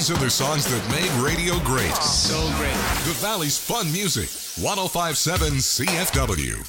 These are the songs that made radio great. So great. The Valley's fun music. 105.7 CFW.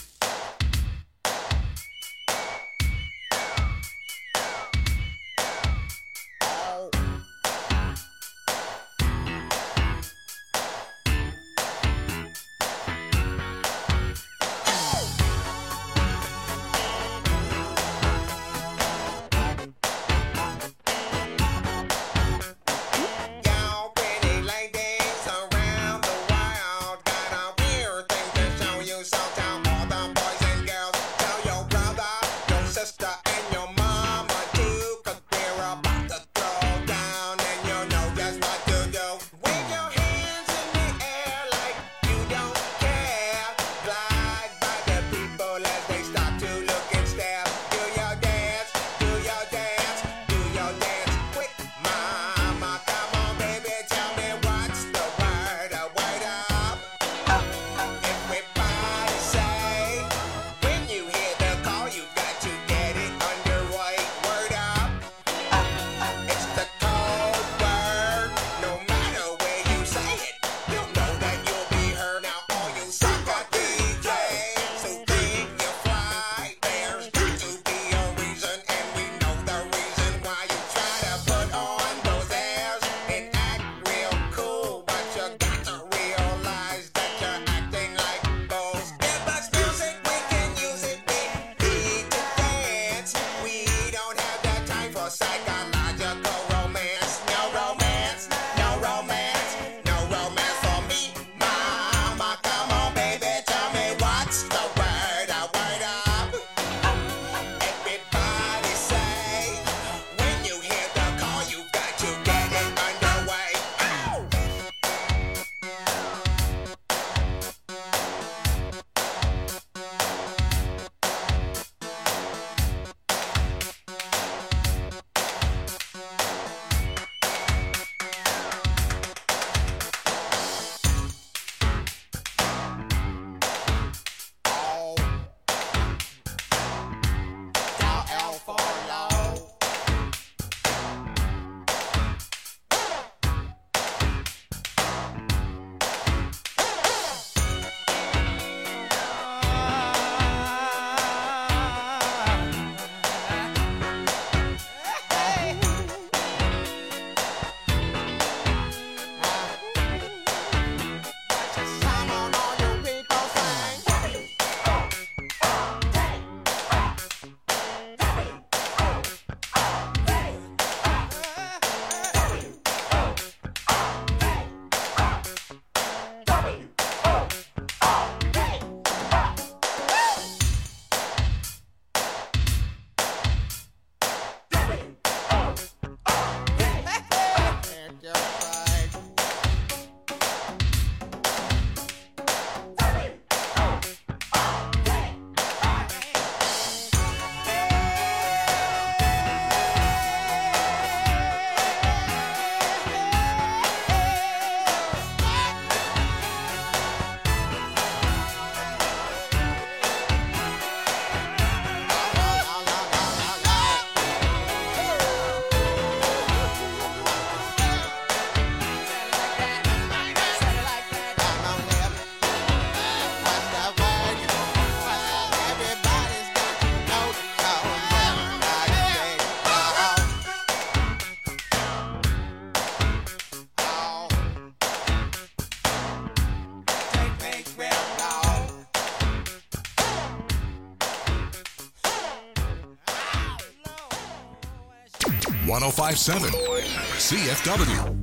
.5.7 CFW.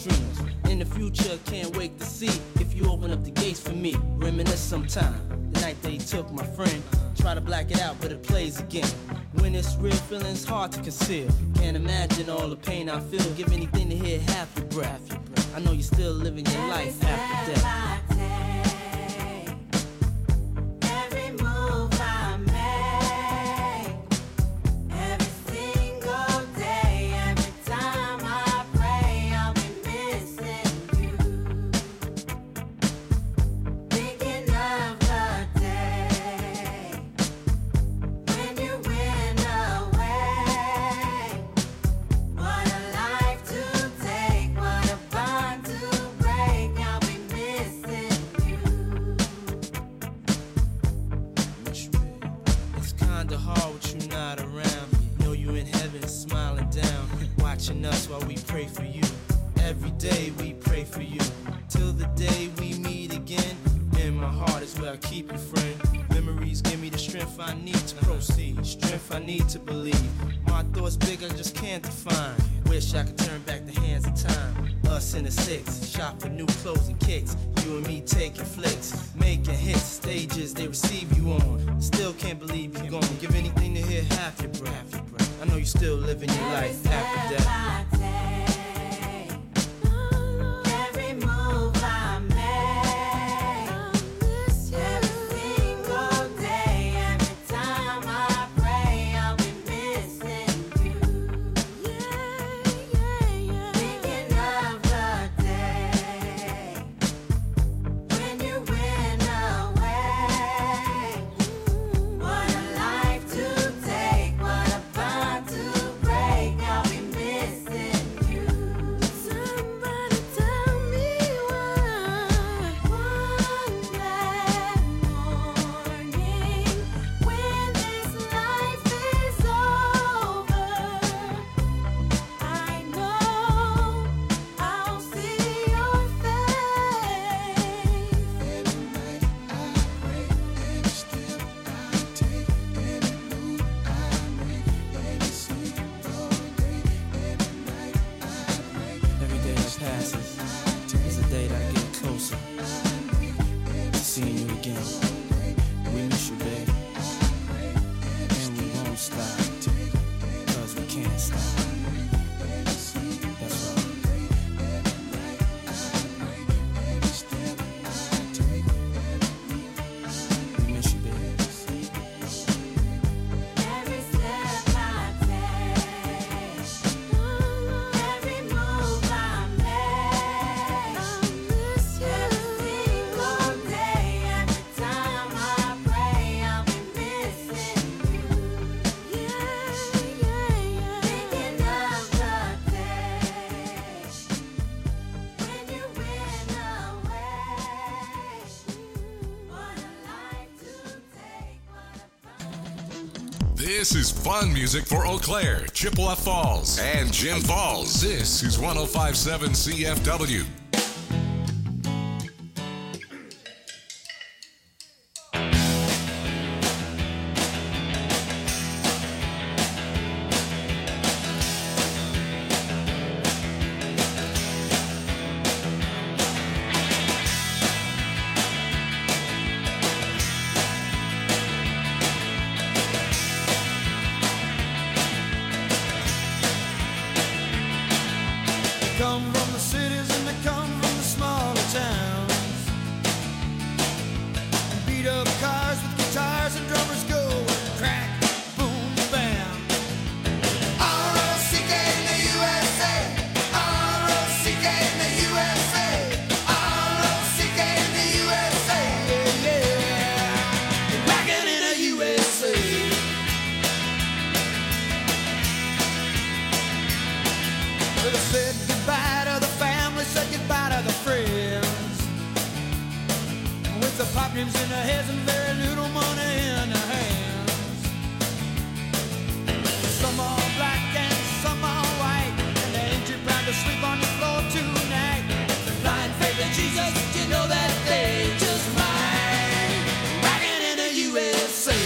Sometime. The night they took my friend. Try to black it out, but it plays again. When it's real, feeling's hard to conceal. Can't imagine all the pain I feel. Give anything to hear half your breath. I know you're still living your life after death. Us while we pray for you. Every day we pray for you. Till the day we meet again. In my heart is where I keep you, friend. Memories give me the strength I need to proceed. Strength I need to believe. My thoughts big, I just can't define. Wish I could turn back the hands of time. Us in the six, shop for new clothes and kicks. You and me taking flicks, making hits, stages they receive you on. Still can't believe you're gone. Give anything to hear half your breath. I know you're still living your life after death. This is fun music for Eau Claire, Chippewa Falls, and Jim Falls. This is 105.7 CFW. Said goodbye to the family, said goodbye to the friends. With the pop names in their heads and very little money in their hands. Some are black and some are white, and they ain't too proud to sleep on the floor tonight. Blind faith in Jesus, you know that they just might. Rockin' in the USA.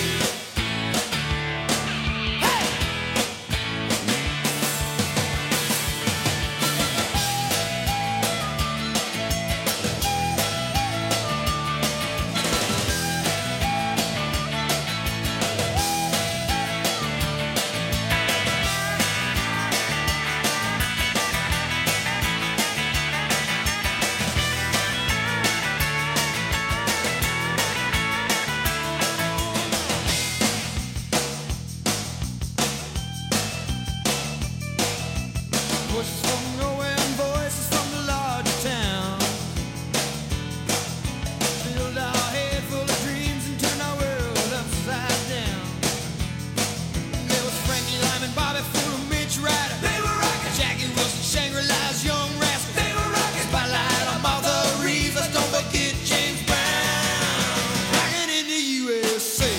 Voices from nowhere and voices from the larger town. Filled our head full of dreams and turned our world upside down. There was Frankie Lyman, Bobby Fuller, Mitch Ryder. They were rocking. Jackie Wilson, Shangri-La's Young Rascals. They were rocking. Spotlight on Martha Reeves. Let's don't forget James Brown. Rocking in the USA.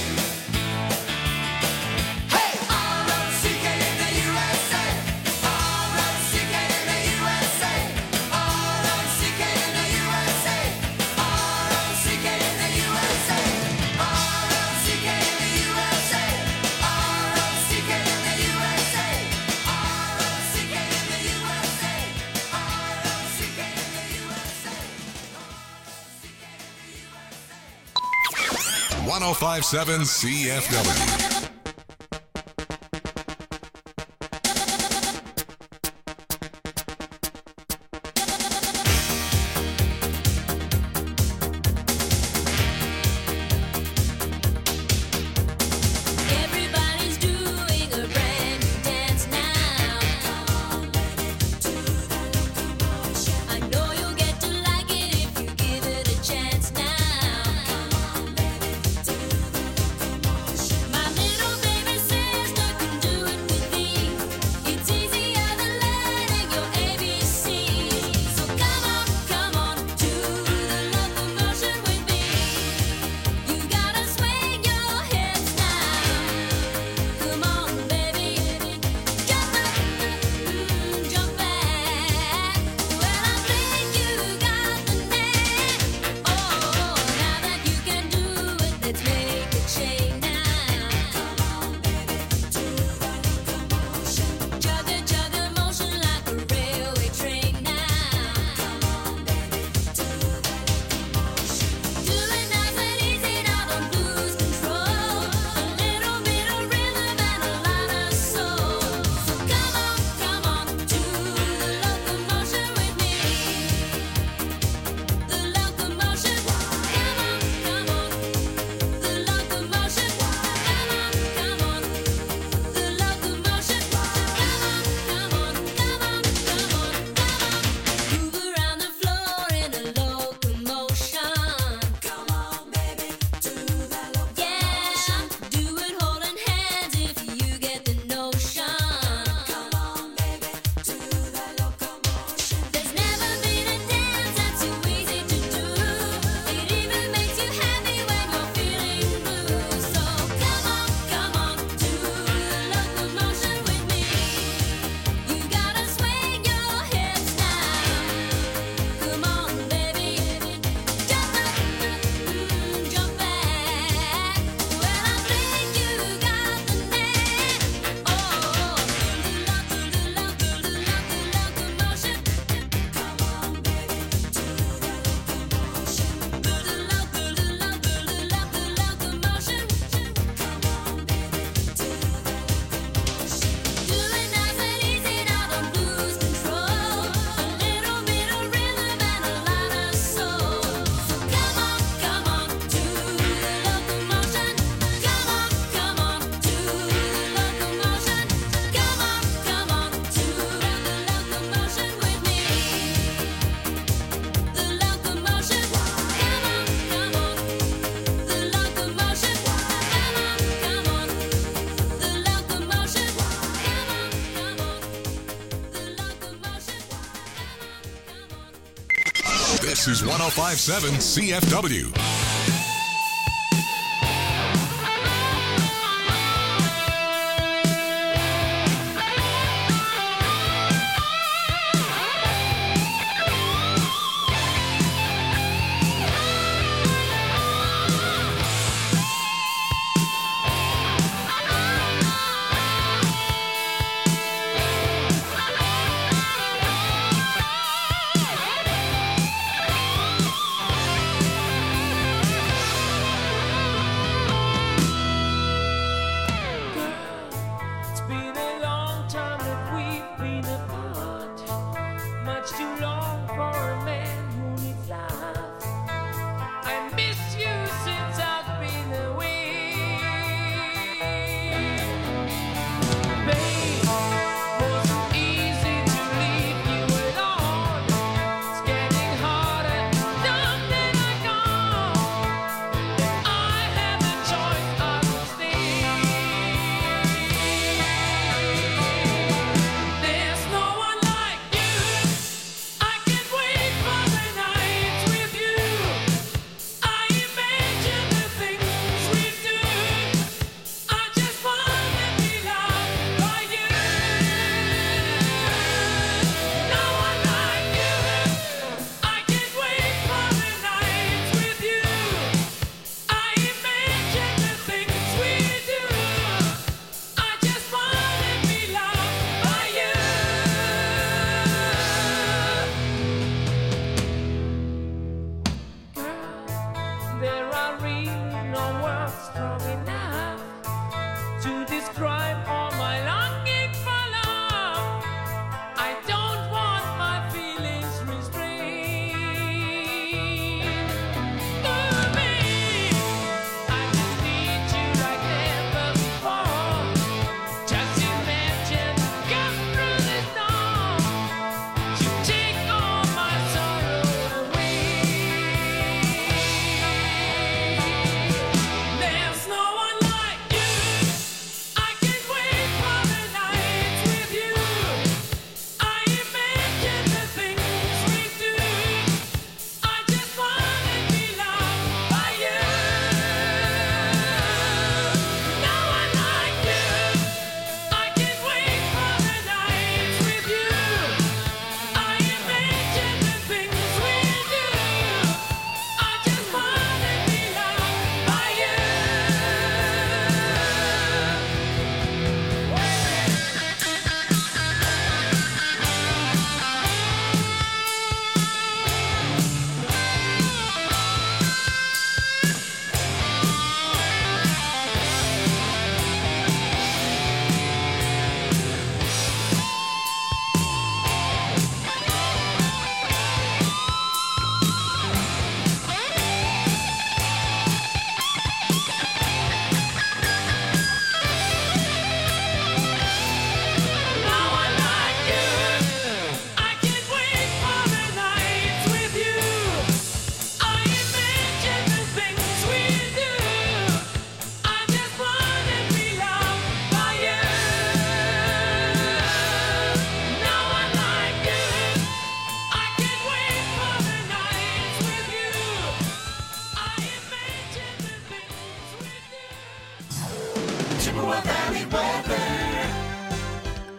Hey! R-O-C-K in the USA. R-O-C-K in the USA. R-O-C-K in the USA. R-O-C-K in the USA. R-O-C-K in the USA. R-O-C-K in the USA. R-O-C-K in the USA. R-O-C-K in the USA. 1057 CFW. Everybody's doing a brand new dance now. I know you'll get to like it if you give it a chance now. My little baby sister can do it with me. It's easier than learning your ABC. So come on to the locomotion with me. You gotta swing your hips now. Come on, baby, jump up, jump back. Well, I think you got the knack. Oh, now that you can do it, let's make a chain now. Chug a motion like a railway train now. Do it nice and easy, now don't lose control. A little bit of rhythm and a lot of soul. So come on to the locomotion with me. The locomotion, come on, the locomotion, come on, the locomotion, move around the floor in a locomotion. Come on, baby, to the locomotion. Yeah, do it holding hands if you get the notion. Come on, baby, to the locomotion. There's never been a dance that's too easy to do. It even makes you happy when you're feeling blue. So come on to the locomotion with me. You gotta swing your hips now. Come on, baby, jump up, jump back. Well, I think you got the knack. Oh, the locomotion. Come on, baby, to the locomotion. The locomotion. Come on, baby, to the locomotion. Do it nice and easy, now don't lose control. A little bit of rhythm and a lot of soul. So come on to the locomotion. Come on to the locomotion. Come on to the locomotion with me. The locomotion, come on, the locomotion, come on, the locomotion, the locomotion, This is 1057 CFW.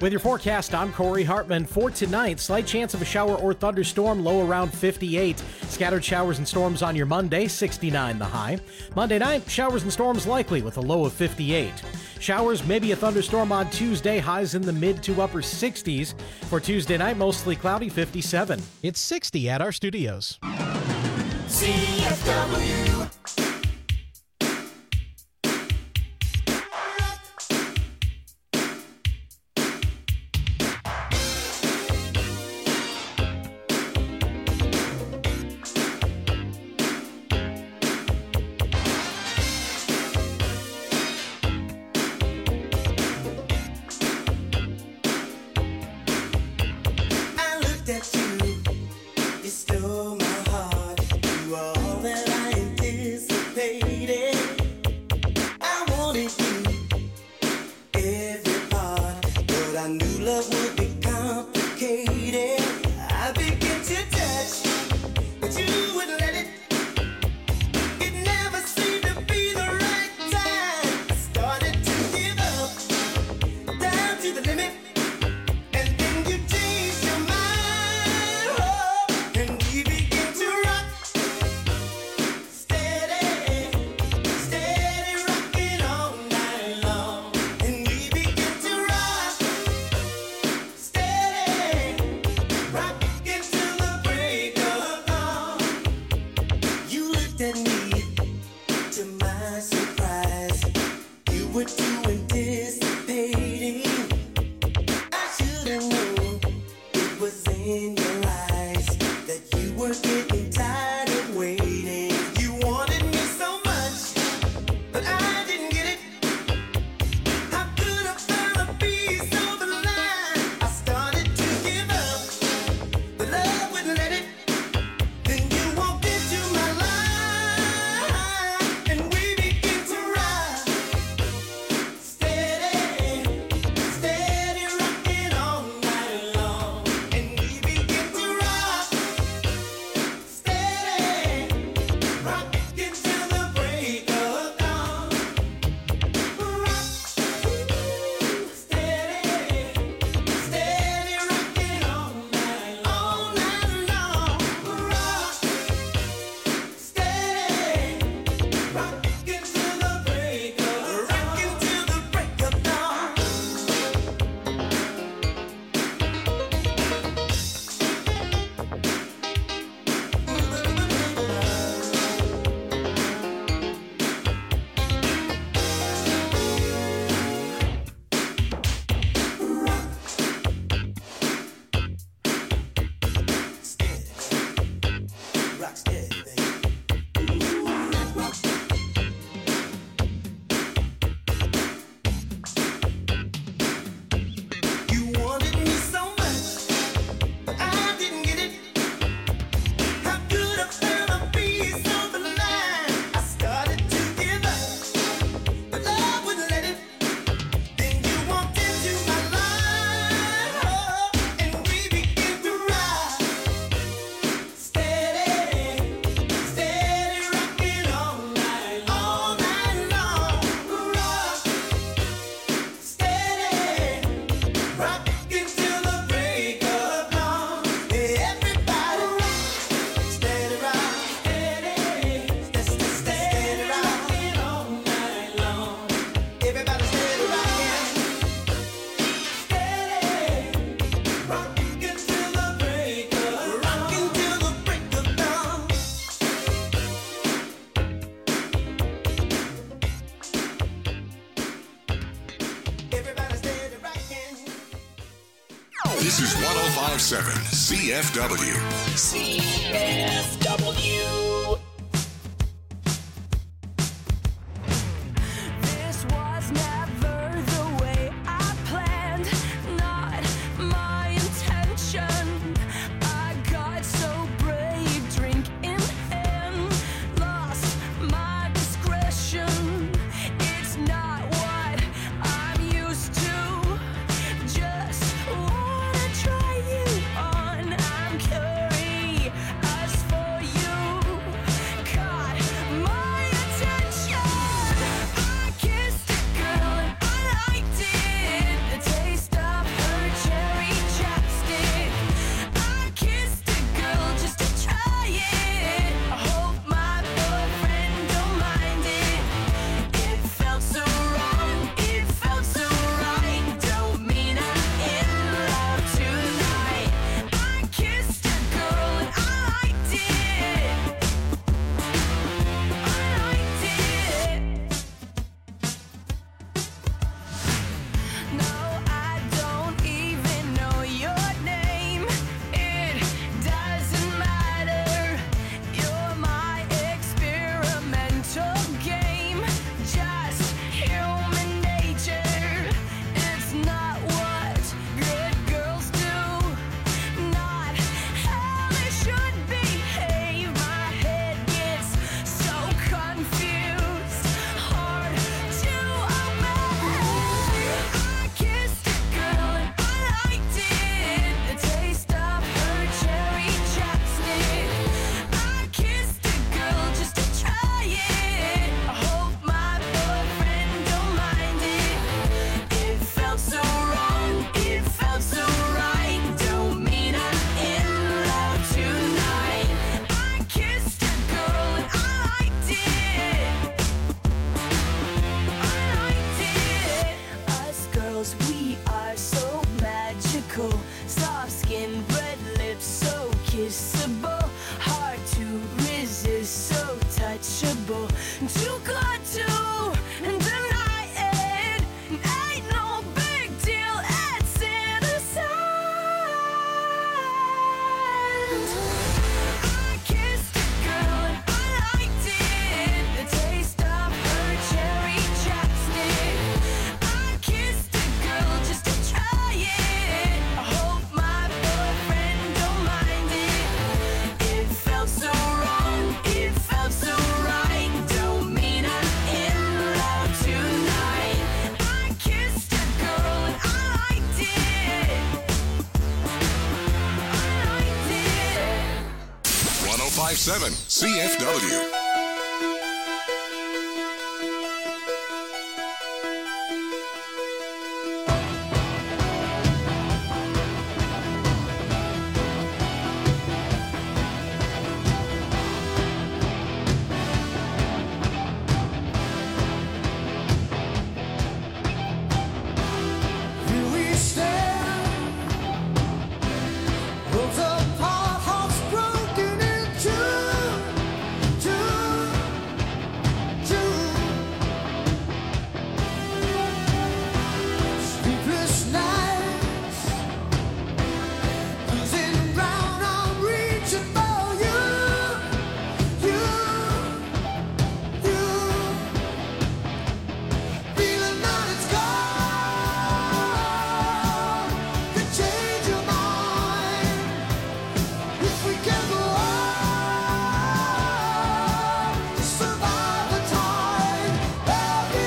With your forecast, I'm Corey Hartman. For tonight, slight chance of a shower or thunderstorm, low around 58. Scattered showers and storms on your Monday, 69 the high. Monday night, showers and storms likely with a low of 58. Showers, maybe a thunderstorm on Tuesday, highs in the mid to upper 60s. For Tuesday night, mostly cloudy, 57. It's 60 at our studios. CFW. This is 105.7 CFW. CFW. This was never the way I planned, not my intention. I got so brave, drink in hand, lost my discretion. It's not what I'm used to. Just wanna try you on. I'm curious for you. Soft skin, red lips, so kissable. Hard to resist, so touchable. Too good to deny it. Ain't no big deal, it's innocent. I kissed a girl and I liked it. The taste of her cherry chapstick. I kissed a girl just to try it. I hope my boyfriend don't mind it. It felt so wrong, it felt so right. Don't mean I'm in love tonight. I kissed a girl and I liked it. I liked it. 1057 CFW. Here we stand, worlds apart, hearts broken in two. Sleepless nights, losing ground, I'm reaching for you. Feeling that it's gone, could change your mind if we can go on to survive the tide. Every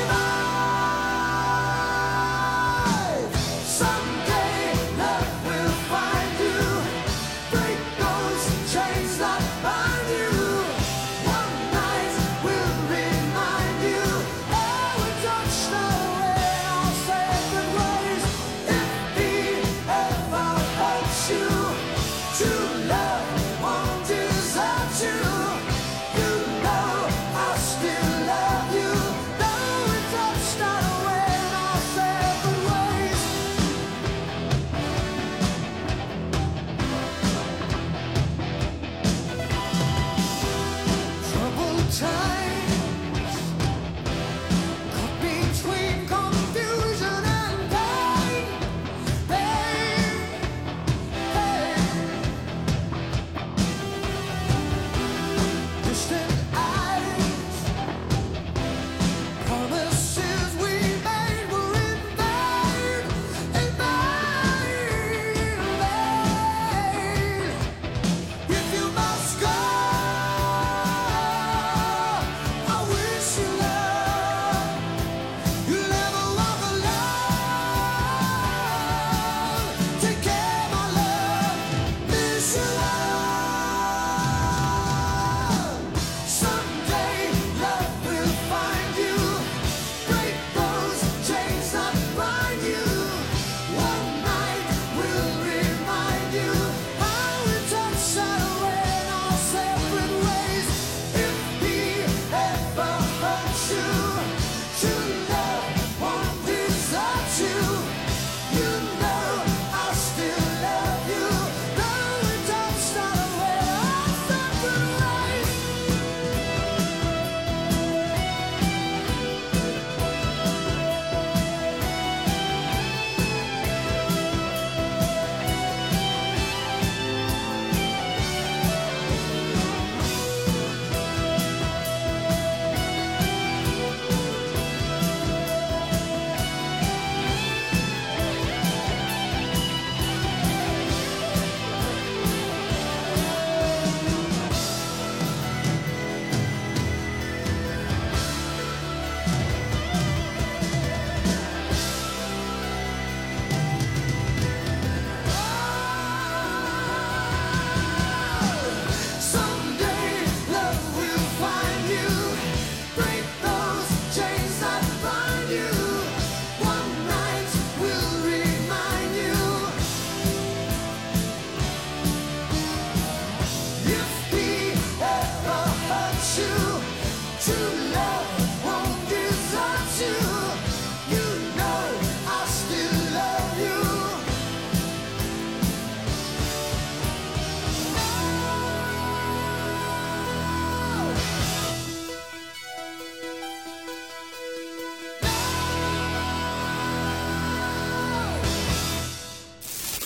night, someday love will find you. Break those chains that bind you. One night will remind you. Oh, we touched away our sacred ways. If he ever hurts you, true love won't desert you. You know I still love you. Though we touched away our sacred ways. Troubled times, caught between confusion and pain.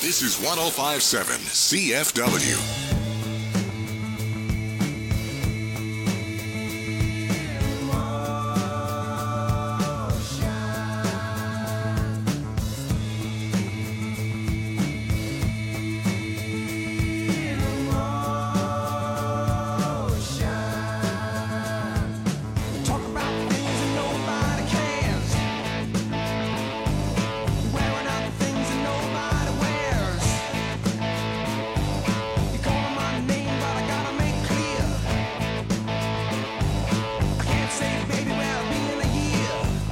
This is 105.7 CFW. Talk about things that nobody cares. Wearing out the things that nobody wears. You call my name, but I gotta make clear. I can't say, baby, where I'll be in a year.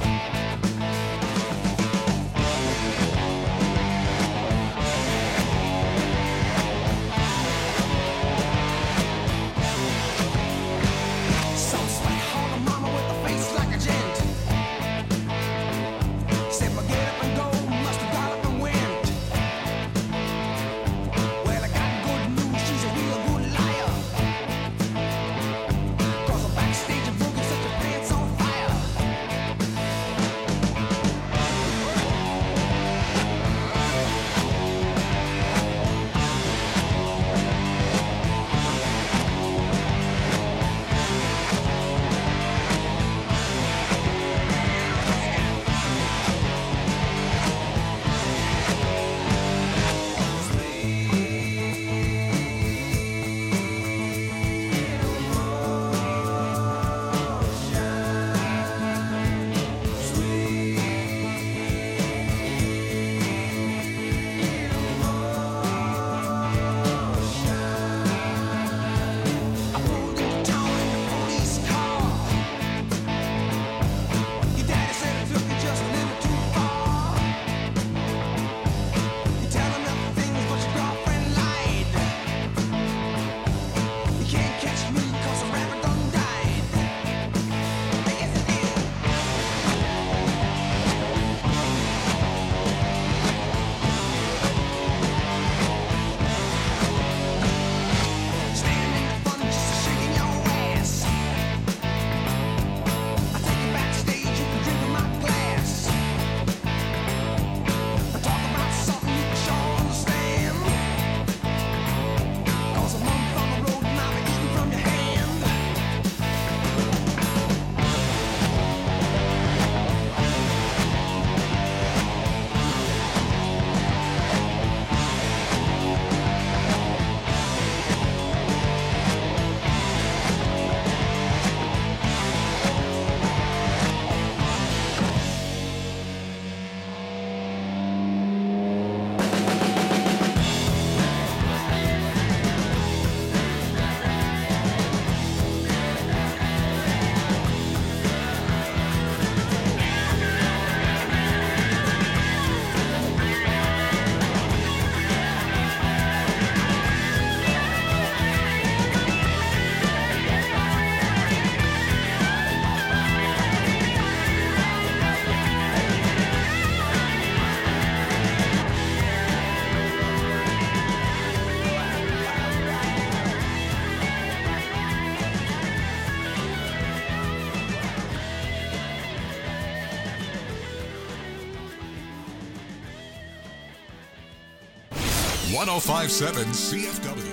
Some sweat hog mama with a face like a gent. Said my get up and go, must have got up and went. Well, I got good news, she's a real good liar. 'Cause I'm backstage and boogie set your pants on fire. I pulled into town in the police car. Your daddy said I took it just a little too far. You tell him everything, but your girlfriend lied. You can't catch me 'cause a rabbit done died. Yes, it did. Standing in front just shaking your ass. I take you backstage, you can drink in my glass. I talk about something you can sure understand. 'Cause a month on the road and I'll be eating from your hand. CFW. 105.7 CFW.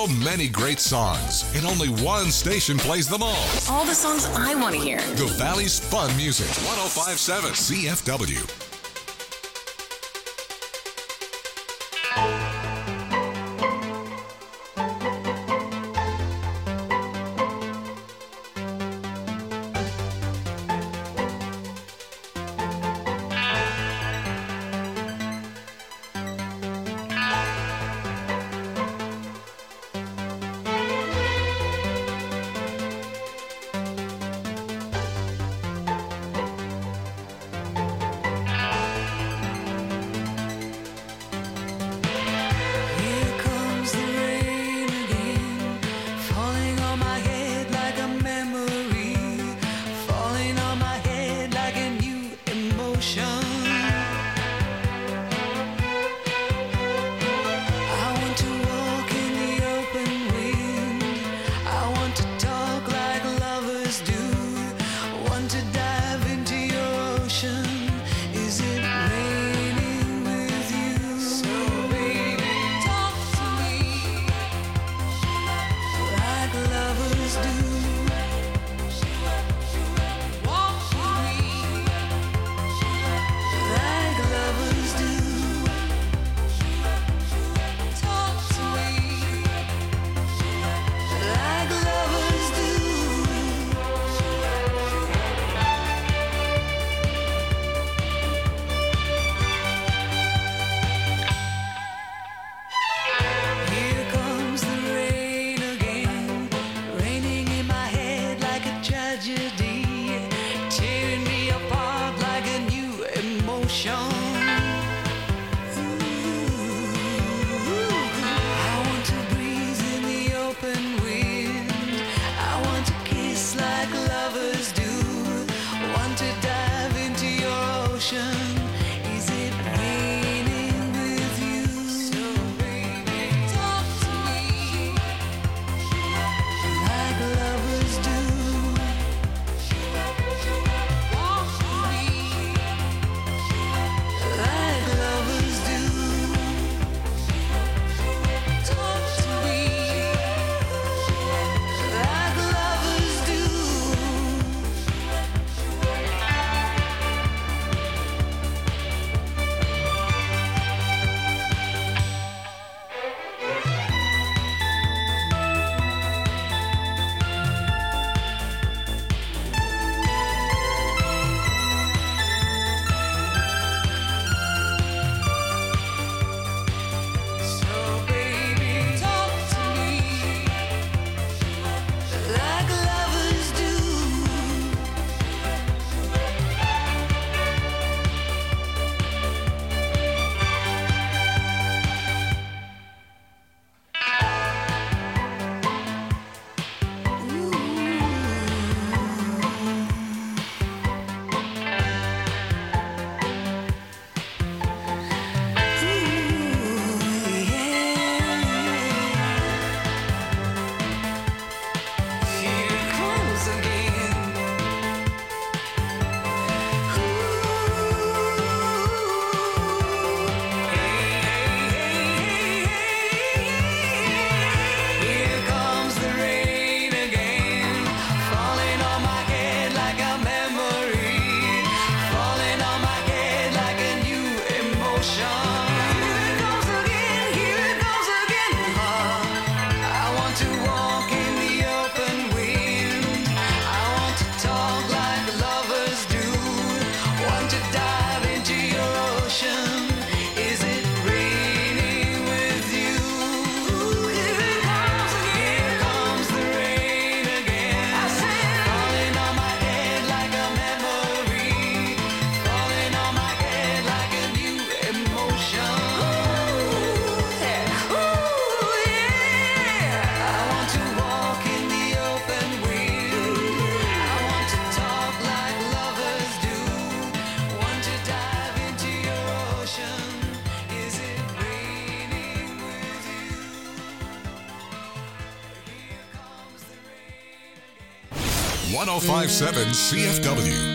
So many great songs, and only one station plays them all. All the songs I want to hear. The Valley's fun music. 105.7 CFW. Here comes the rain again, falling on my head like a memory, falling on my head like a new emotion. I want to walk in the open wind, I want to talk like lovers do, want to dive into your ocean. Is it raining with you? So baby, talk to me like lovers do. Walk with me like lovers do. Talk to me like lovers do. Here comes the rain again, raining in my head like a tragedy, tearing me apart like a new emotion. I want to breathe in the open wind, I want to kiss like lovers do, want to dive into your ocean. Is it raining with you? So baby, talk to me like lovers do. Walk with me like lovers do. Talk to me like lovers do. So baby, talk to me like lovers do. Here comes again. Here comes the rain again, falling on my head like a memory, falling on my head like a new emotion. Here it goes again, here it goes again. I want to walk in the open wind, I want to talk like lovers do, want to dive into your ocean. Is it raining with you? Here comes the rain again, falling on my head like a memory, falling on my head like a new emotion. I want to walk in the open wind, I want to talk like lovers do, want to dive into your ocean. Is it raining with you? Here comes the rain again. 105.7 CFW.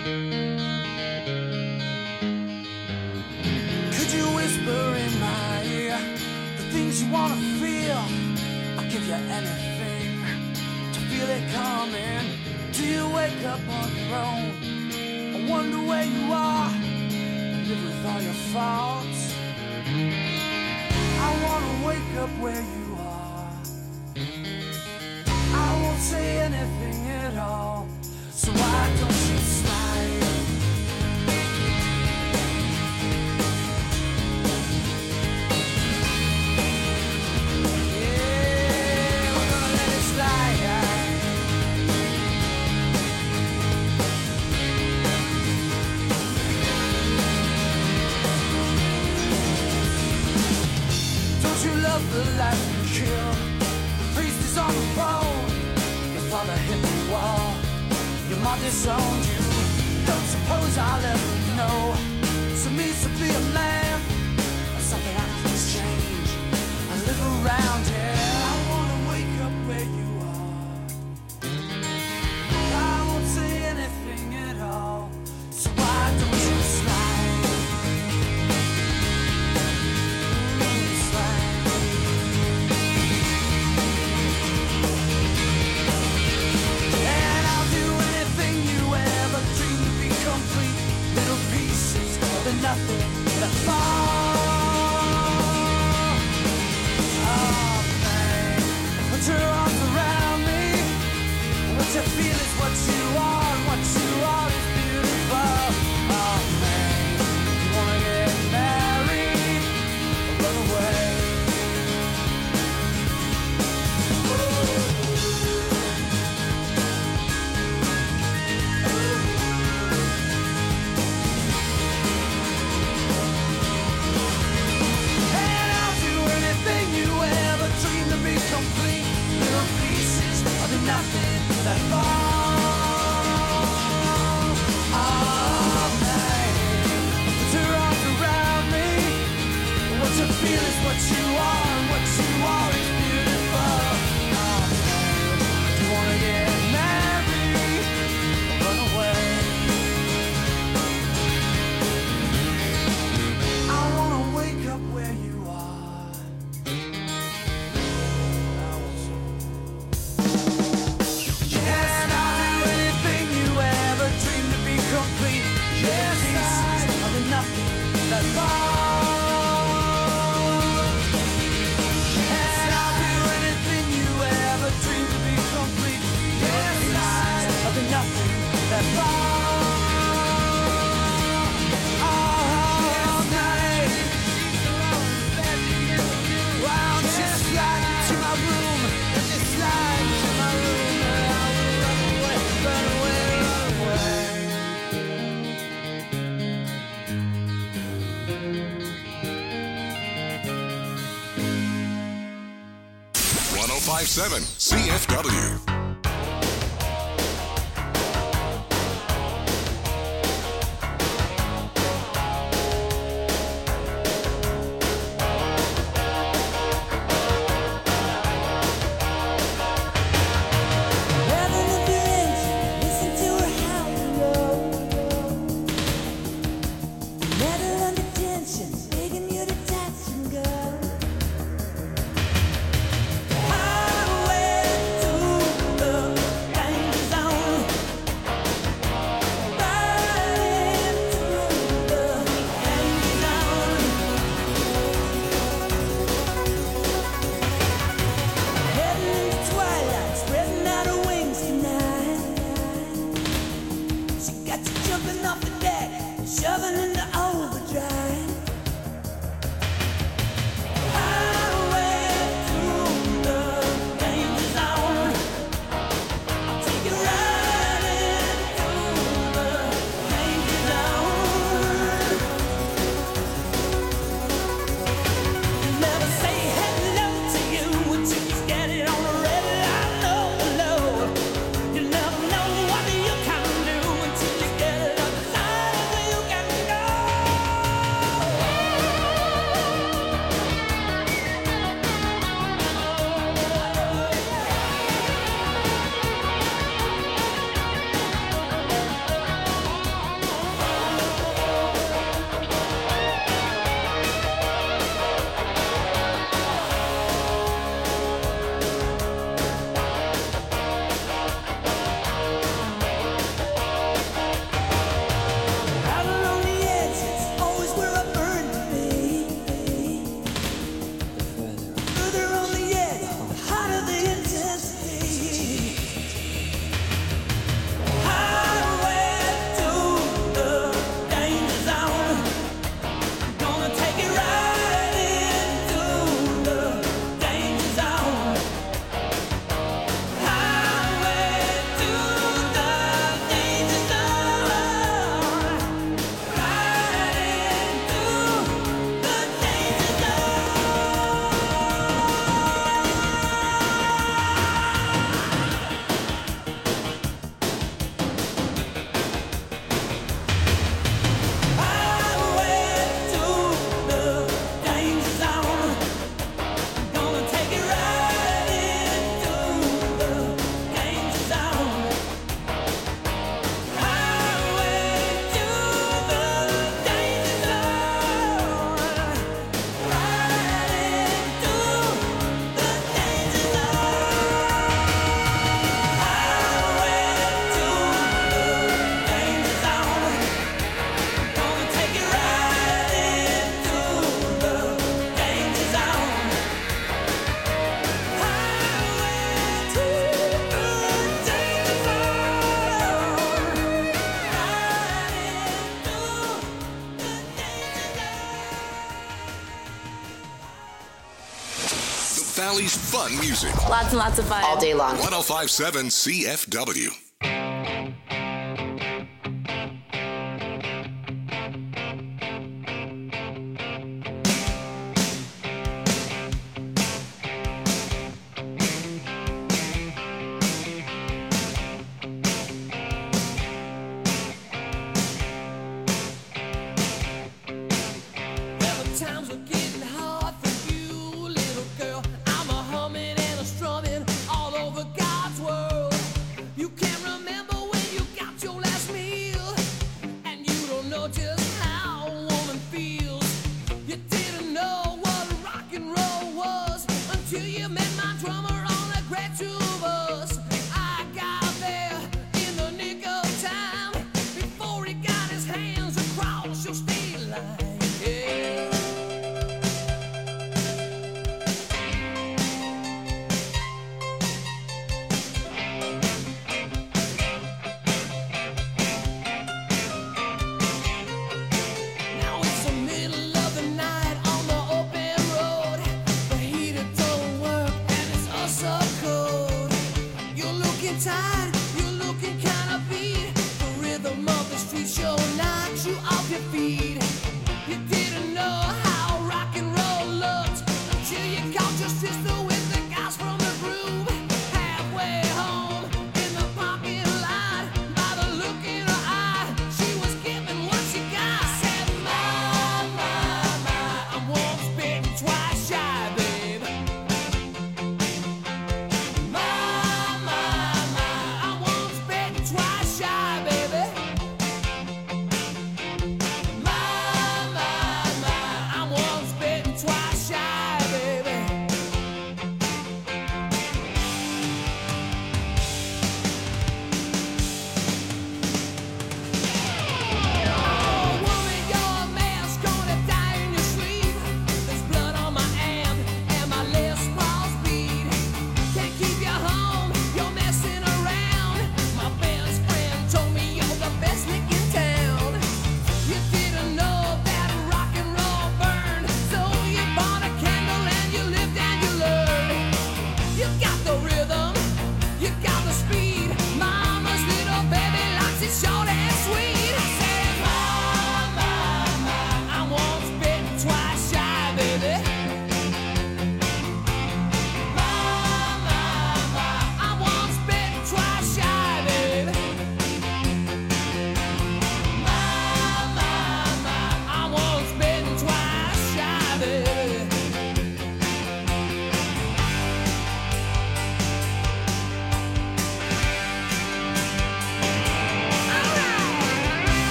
Could you whisper in my up on your own. I wonder where you are, live with all your faults. I wanna wake up where you are. I won't say anything at all, so why don't you slide? Yeah, we're gonna let it slide. Don't you love the life you kill? The priest is on the phone. Your father hit the wall. Your mom disowned you. Don't suppose I'll ever know. So means to be a man, or something I can change. I live around here. I wanna wake up where you are. I won't say anything at all. So why don't you slide? Slide. And I'll do anything you ever dreamed to be complete. Little pieces of the nothing that fall. Oh man, put your arms around me. What you feel is what you are, and what you are is beautiful. Oh man, you wanna get married or run away? And I'll do anything you ever dreamed to be complete. Little pieces of the nothing that fall. Oh man, put your arms around me. What you feel is what you are, and what you are is beautiful. Oh man, you wanna get married or run away? I wanna wake up where you are. Yes, I'll do anything you ever dreamed to be complete. Yes, pieces of the nothing that fall. And I'll do anything you ever dreamed to be complete. Yes, pieces of the nothing that fall. Oh, night. Why don't you slide into my room? Just slide into my room, and I will run away, run away, run away. 1057 CFW. Rather than binge, listen to her howl and roll. Metal under tension, begging you to touch and go. Highway to the danger zone. Riding through the danger zone. Heading into twilight, spreading out her wings tonight. She got you jumping off the deck, shoving into overdrive. Highway through the danger zone. I'll take you riding through the danger zone. Never say hello to you until you get it on the red line, low, low. You never know what you can do until you get it on the line where you can go. Valley's fun music. Lots and lots of fun. All day long. 1057 CFW. Times were getting hard for you, little girl. I'm a humming and a strumming all over God's world. You can't remember when you got your last meal, and you don't know just how a woman feels. You didn't know what rock and roll was until you met my drummer on a great tour bus. I got there in the nick of time before he got his hands across your state line. Yeah. Now it's the middle of the night on the open road. The heater don't work and it's us so cold. You're looking tired, you're looking kinda beat. The rhythm of the street show knocks you off your feet. You didn't know how rock and roll looked until you caught your sister with the guys from the groove. Halfway home in the parking lot, by the look in her eye, she was giving what she got. Said, my, I'm once bitten, twice shy, babe. My, I'm once bitten, twice shy, baby. My,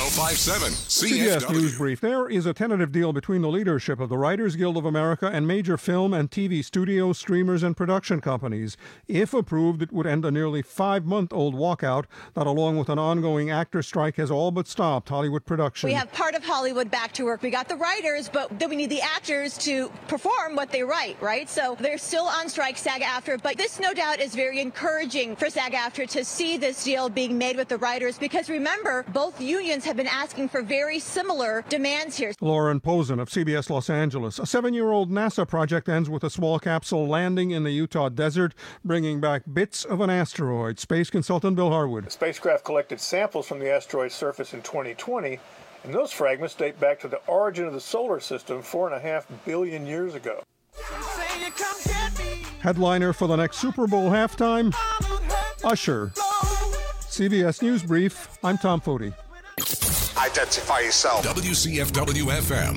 1057 CBS News CFW. Brief. There is a tentative deal between the leadership of the Writers Guild of America and major film and TV studios, streamers, and production companies. If approved, it would end a nearly 5-month-old walkout that, along with an ongoing actor strike, has all but stopped Hollywood production. We have part of Hollywood back to work. We got the writers, but then we need the actors to perform what they write, right? So they're still on strike, SAG-AFTRA, but this no doubt is very encouraging for SAG-AFTRA to see this deal being made with the writers, because remember, both unions have been asking for very similar demands here. Lauren Posen of CBS Los Angeles. A 7-year-old NASA project ends with a small capsule landing in the Utah desert, bringing back bits of an asteroid. Space consultant Bill Harwood. The spacecraft collected samples from the asteroid's surface in 2020, and those fragments date back to the origin of the solar system 4.5 billion years ago. Headliner for the next Super Bowl halftime, Usher. CBS News Brief, I'm Tom Foti. Identify yourself. WCFW FM.